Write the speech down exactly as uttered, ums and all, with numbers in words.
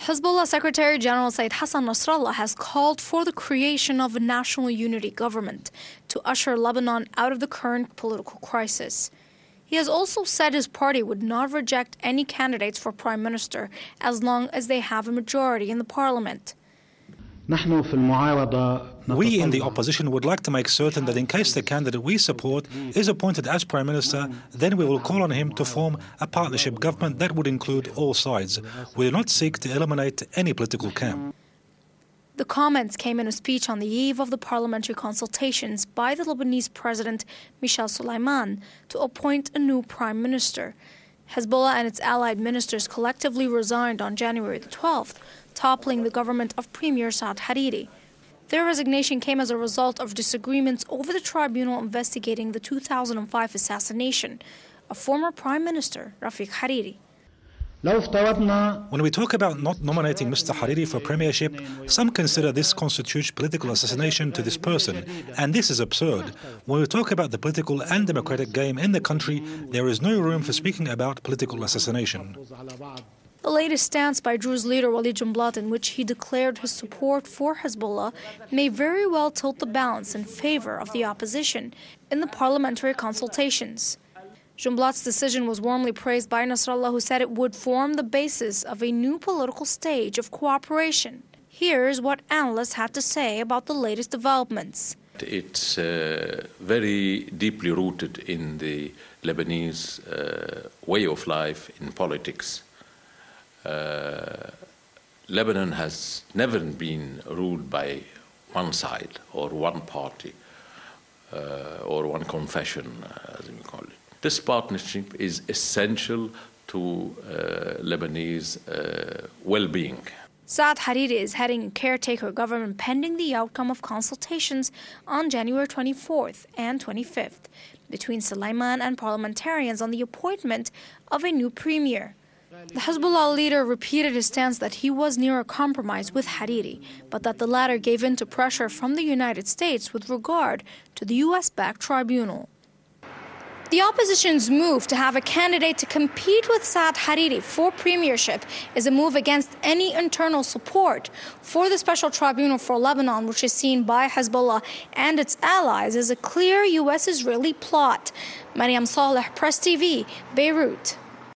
Hezbollah Secretary General Said Hassan Nasrallah has called for the creation of a national unity government to usher Lebanon out of the current political crisis. He has also said his party would not reject any candidates for prime minister as long as they have a majority in the parliament. We in the opposition would like to make certain that in case the candidate we support is appointed as Prime Minister, then we will call on him to form a partnership government that would include all sides. We do not seek to eliminate any political camp. The comments came in a speech on the eve of the parliamentary consultations by the Lebanese President Michel Suleiman to appoint a new Prime Minister. Hezbollah and its allied ministers collectively resigned on January the twelfth, toppling the government of Premier Saad Hariri. Their resignation came as a result of disagreements over the tribunal investigating the two thousand five assassination of former Prime Minister Rafiq Hariri. When we talk about not nominating Mister Hariri for premiership, some consider this constitutes political assassination to this person, and this is absurd. When we talk about the political and democratic game in the country, there is no room for speaking about political assassination. The latest stance by Druze leader Walid Jumblat, in which he declared his support for Hezbollah, may very well tilt the balance in favor of the opposition in the parliamentary consultations. Jumblat's decision was warmly praised by Nasrallah, who said it would form the basis of a new political stage of cooperation. Here's what analysts had to say about the latest developments. It's uh, very deeply rooted in the Lebanese uh, way of life in politics. Uh, Lebanon has never been ruled by one side or one party uh, or one confession, uh, as we call it. This partnership is essential to uh, Lebanese uh, well-being. Saad Hariri is heading a caretaker government pending the outcome of consultations on January twenty-fourth and twenty-fifth between Suleiman and parliamentarians on the appointment of a new premier. The Hezbollah leader repeated his stance that he was near a compromise with Hariri, but that the latter gave in to pressure from the United States with regard to the U S-backed tribunal. The opposition's move to have a candidate to compete with Saad Hariri for premiership is a move against any internal support for the Special Tribunal for Lebanon, which is seen by Hezbollah and its allies as a clear U S-Israeli plot. Mariam Saleh, Press T V, Beirut.